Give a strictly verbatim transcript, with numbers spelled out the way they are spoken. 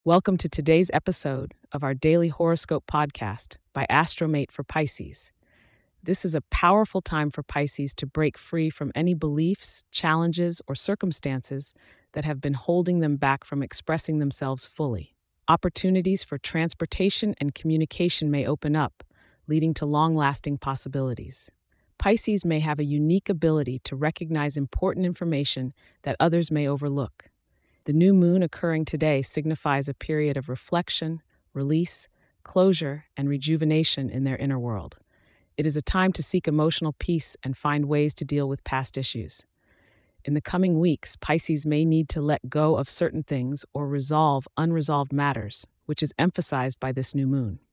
Welcome to today's episode of our daily horoscope podcast by Astromate for Pisces. This is a powerful time for Pisces to break free from any beliefs, challenges, or circumstances that have been holding them back from expressing themselves fully. Opportunities for transportation and communication may open up, leading to long-lasting possibilities. Pisces may have a unique ability to recognize important information that others may overlook. The new moon occurring today signifies a period of reflection, release, closure, and rejuvenation in their inner world. It is a time to seek emotional peace and find ways to deal with past issues. In the coming weeks, Pisces may need to let go of certain things or resolve unresolved matters, which is emphasized by this new moon.